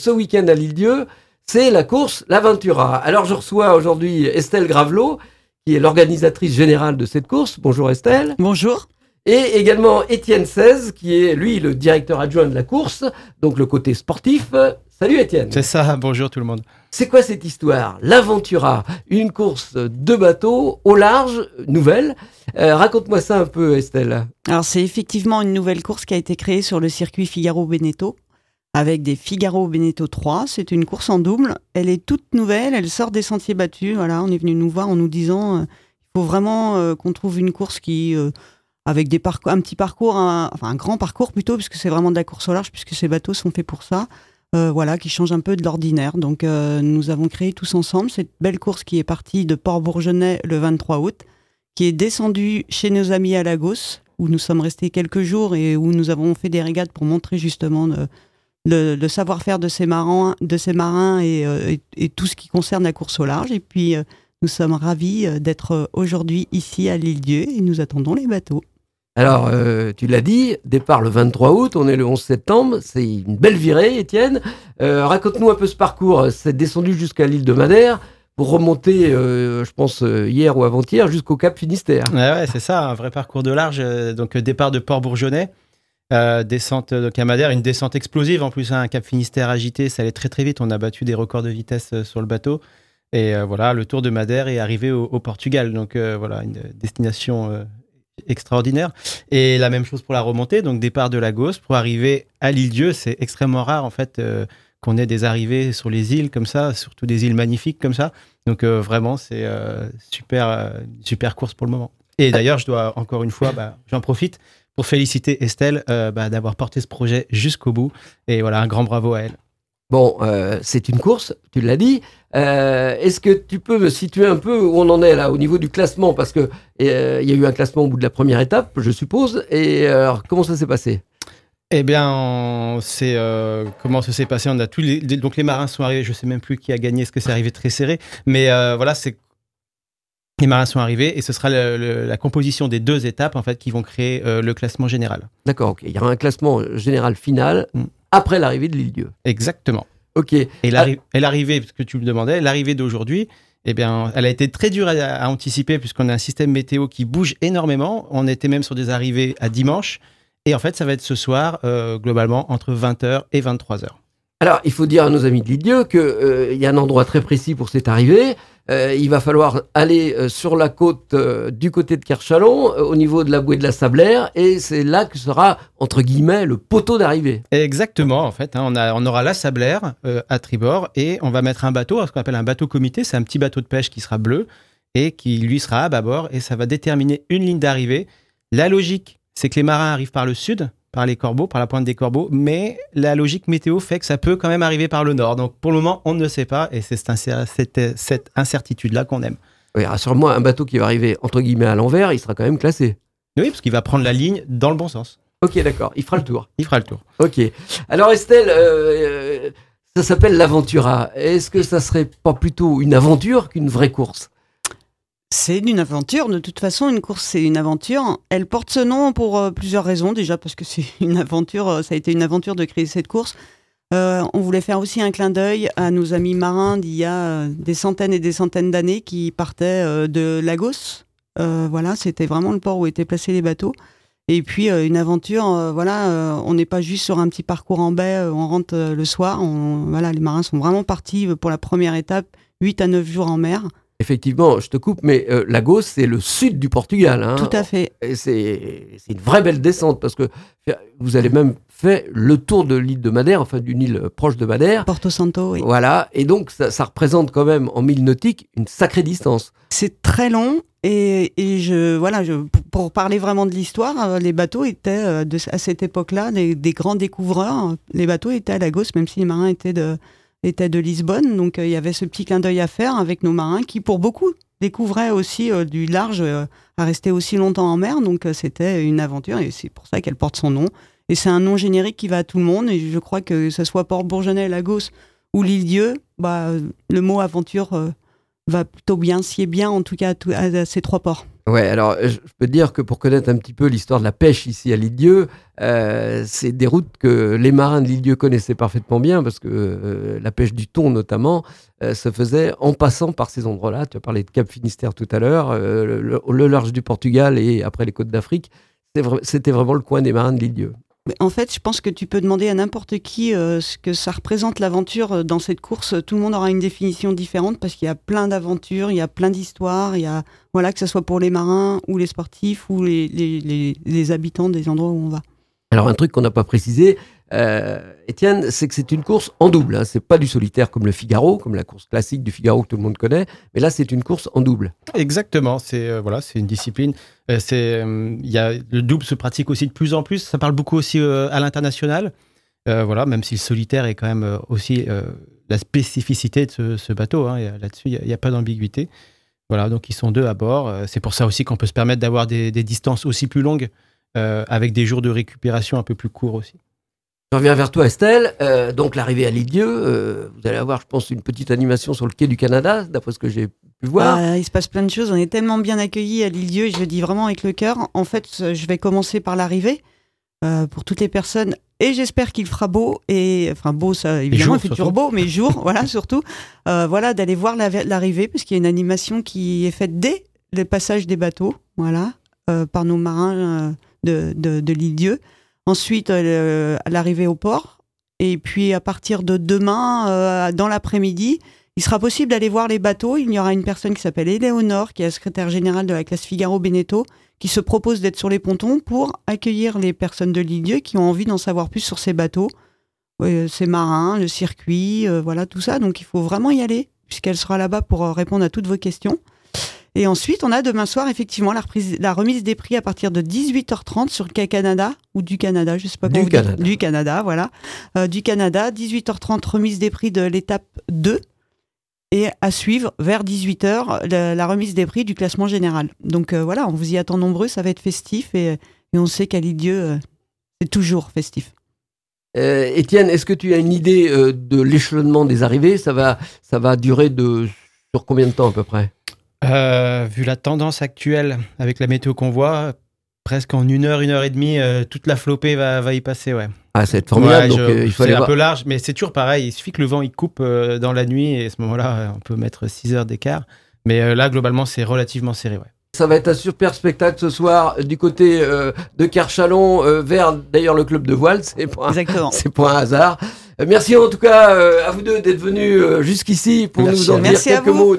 ce week-end à l'Île-Dieu, c'est la course l'Aventura. Alors je reçois aujourd'hui Estelle Gravelot, qui est l'organisatrice générale de cette course. Bonjour Estelle. Bonjour. Et également Étienne Seize, qui est lui le directeur adjoint de la course, donc le côté sportif. Salut Étienne. C'est ça, bonjour tout le monde. C'est quoi cette histoire? L'Aventura, une course de bateau au large, nouvelle. Raconte-moi ça un peu Estelle. Alors c'est effectivement une nouvelle course qui a été créée sur le circuit Figaro-Beneteau, avec des Figaro-Beneteau 3. C'est une course en double. Elle est toute nouvelle, elle sort des sentiers battus. Voilà, on est venu nous voir en nous disant il faut vraiment qu'on trouve une course qui... avec un petit parcours, un grand parcours plutôt, puisque c'est vraiment de la course au large, puisque ces bateaux sont faits pour ça, qui change un peu de l'ordinaire. Donc nous avons créé tous ensemble cette belle course qui est partie de Port-Bourgenais le 23 août, qui est descendue chez nos amis à Lagos, où nous sommes restés quelques jours et où nous avons fait des régates pour montrer justement le savoir-faire de ces marins et tout ce qui concerne la course au large. Et puis nous sommes ravis d'être aujourd'hui ici à l'Île-Dieu et nous attendons les bateaux. Alors, tu l'as dit, départ le 23 août, on est le 11 septembre, c'est une belle virée, Étienne. Raconte-nous un peu ce parcours. C'est descendu jusqu'à l'île de Madère pour remonter, je pense, hier ou avant-hier, jusqu'au Cap Finistère. Ouais, c'est ça, un vrai parcours de large. Donc, départ de Port-Bourgenais, descente donc à Madère, une descente explosive en plus, un Cap Finistère agité, ça allait très très vite. On a battu des records de vitesse sur le bateau. Et voilà, le tour de Madère est arrivé au Portugal. Donc, voilà, une destination extraordinaire. Et la même chose pour la remontée, donc départ de Lagos pour arriver à l'Île-Dieu. C'est extrêmement rare en fait qu'on ait des arrivées sur les îles comme ça, surtout des îles magnifiques comme ça. Donc vraiment c'est super course pour le moment. Et d'ailleurs je dois encore une fois, j'en profite pour féliciter Estelle d'avoir porté ce projet jusqu'au bout. Et voilà, un grand bravo à elle. Bon, c'est une course, tu l'as dit. Est-ce que tu peux me situer un peu où on en est là, au niveau du classement? Parce que il y a eu un classement au bout de la première étape, je suppose. Et alors, comment ça s'est passé? Eh bien, comment ça s'est passé? On a donc les marins sont arrivés. Je sais même plus qui a gagné. Est-ce que c'est arrivé très serré? Mais voilà, les marins sont arrivés et ce sera la composition des deux étapes en fait qui vont créer le classement général. D'accord, ok. Il y aura un classement général final après l'arrivée de l'Île-Dieu. Exactement. Ok. Et l'arrivée, parce que tu me demandais, l'arrivée d'aujourd'hui, eh bien, elle a été très dure à anticiper puisqu'on a un système météo qui bouge énormément. On était même sur des arrivées à dimanche. Et en fait, ça va être ce soir, globalement, entre 20h et 23h. Alors, il faut dire à nos amis de l'Île-Dieu qu'il y a un endroit très précis pour cette arrivée. Il va falloir aller sur la côte du côté de Kerchalon, au niveau de la bouée de la Sablère, et c'est là que sera, entre guillemets, le poteau d'arrivée. Exactement, en fait. On aura la Sablère à tribord, et on va mettre un bateau, ce qu'on appelle un bateau comité. C'est un petit bateau de pêche qui sera bleu, et qui, lui, sera à bâbord, et ça va déterminer une ligne d'arrivée. La logique, c'est que les marins arrivent par le sud, par les corbeaux, par la pointe des corbeaux, mais la logique météo fait que ça peut quand même arriver par le nord. Donc pour le moment, on ne sait pas, et c'est cette incertitude-là qu'on aime. Oui, rassure-moi, un bateau qui va arriver entre guillemets à l'envers, il sera quand même classé. Oui, parce qu'il va prendre la ligne dans le bon sens. Ok, d'accord, il fera le tour. Il fera le tour. Ok. Alors Estelle, ça s'appelle l'Aventura. Est-ce que ça serait pas plutôt une aventure qu'une vraie course? C'est une aventure, de toute façon, une course c'est une aventure. Elle porte ce nom pour plusieurs raisons, déjà parce que c'est une aventure, ça a été une aventure de créer cette course. On voulait faire aussi un clin d'œil à nos amis marins d'il y a des centaines et des centaines d'années qui partaient de Lagos. Voilà, c'était vraiment le port où étaient placés les bateaux. Et puis une aventure, on n'est pas juste sur un petit parcours en baie, on rentre le soir. Les marins sont vraiment partis pour la première étape, 8 à 9 jours en mer. Effectivement, je te coupe, mais Lagos, c'est le sud du Portugal. Hein. Tout à fait. Et c'est une vraie belle descente, parce que vous avez même fait le tour de l'île de Madère, enfin d'une île proche de Madère. Porto Santo, oui. Voilà, et donc ça représente quand même, en milles nautiques, une sacrée distance. C'est très long, pour parler vraiment de l'histoire, les bateaux étaient, à cette époque-là, des grands découvreurs. Les bateaux étaient à Lagos, même si les marins étaient de Lisbonne, donc il y avait ce petit clin d'œil à faire avec nos marins qui, pour beaucoup, découvraient aussi du large à rester aussi longtemps en mer, donc c'était une aventure et c'est pour ça qu'elle porte son nom. Et c'est un nom générique qui va à tout le monde, et je crois que ce soit Port-Bourgenais, Lagos ou l'Île-Dieu, le mot aventure va plutôt bien, sied bien en tout cas à ces 3 ports. Ouais, alors je peux te dire que pour connaître un petit peu l'histoire de la pêche ici à l'Île-Dieu, c'est des routes que les marins de l'Île-Dieu connaissaient parfaitement bien parce que la pêche du thon notamment se faisait en passant par ces endroits-là. Tu as parlé de Cap Finistère tout à l'heure, le large du Portugal et après les côtes d'Afrique. C'était vraiment le coin des marins de l'Île-Dieu. En fait, je pense que tu peux demander à n'importe qui ce que ça représente l'aventure dans cette course. Tout le monde aura une définition différente parce qu'il y a plein d'aventures, il y a plein d'histoires. Il y a, voilà, que ce soit pour les marins ou les sportifs ou les habitants des endroits où on va. Alors un truc qu'on n'a pas précisé, Étienne, c'est que c'est une course en double. Hein. C'est pas du solitaire comme le Figaro, comme la course classique du Figaro que tout le monde connaît, mais là c'est une course en double. Exactement, c'est une discipline. Le double se pratique aussi de plus en plus. Ça parle beaucoup aussi à l'international. Même si le solitaire est quand même aussi la spécificité de ce bateau. Hein. Là-dessus, il n'y a pas d'ambiguïté. Voilà, donc ils sont 2 à bord. C'est pour ça aussi qu'on peut se permettre d'avoir des distances aussi plus longues. Avec des jours de récupération un peu plus courts aussi. Je reviens vers toi Estelle, donc l'arrivée à l'Île-Dieu, vous allez avoir je pense une petite animation sur le quai du Canada, d'après ce que j'ai pu voir. Il se passe plein de choses, on est tellement bien accueillis à l'Île-Dieu, et je le dis vraiment avec le cœur. En fait, je vais commencer par l'arrivée, pour toutes les personnes, et j'espère qu'il fera beau, beau ça évidemment, il fait toujours beau, mais jour, voilà surtout, d'aller voir l'arrivée, parce qu'il y a une animation qui est faite dès le passage des bateaux, voilà, par nos marins de l'Île-Dieu. Ensuite, l'arrivée au port. Et puis, à partir de demain, dans l'après-midi, il sera possible d'aller voir les bateaux. Il y aura une personne qui s'appelle Éléonore, qui est la secrétaire générale de la classe Figaro-Beneteau, qui se propose d'être sur les pontons pour accueillir les personnes de l'Île-Dieu qui ont envie d'en savoir plus sur ces bateaux, ces marins, le circuit, tout ça. Donc, il faut vraiment y aller, puisqu'elle sera là-bas pour répondre à toutes vos questions. Et ensuite, on a demain soir, effectivement, la remise des prix à partir de 18h30 sur le quai Canada, ou du Canada, je ne sais pas comment vous dire. Du Canada, voilà. Du Canada, 18h30, remise des prix de l'étape 2. Et à suivre, vers 18h, la remise des prix du classement général. Donc on vous y attend nombreux, ça va être festif. Et on sait qu'à l'Île-Dieu, c'est toujours festif. Étienne, est-ce que tu as une idée de l'échelonnement des arrivées ? Ça va durer sur combien de temps à peu près ? Vu la tendance actuelle avec la météo qu'on voit, presque en 1 heure, 1 heure et demie, toute la flopée va y passer, ouais. Ah, c'est formidable. C'est un peu large, mais c'est toujours pareil. Il suffit que le vent il coupe dans la nuit et à ce moment-là, on peut mettre 6 heures d'écart. Mais là, globalement, c'est relativement serré, ouais. Ça va être un super spectacle ce soir du côté de Kerchalon vers d'ailleurs le club de voile. C'est pas un hasard. Merci en tout cas à vous deux d'être venus jusqu'ici pour nous en dire quelques mots.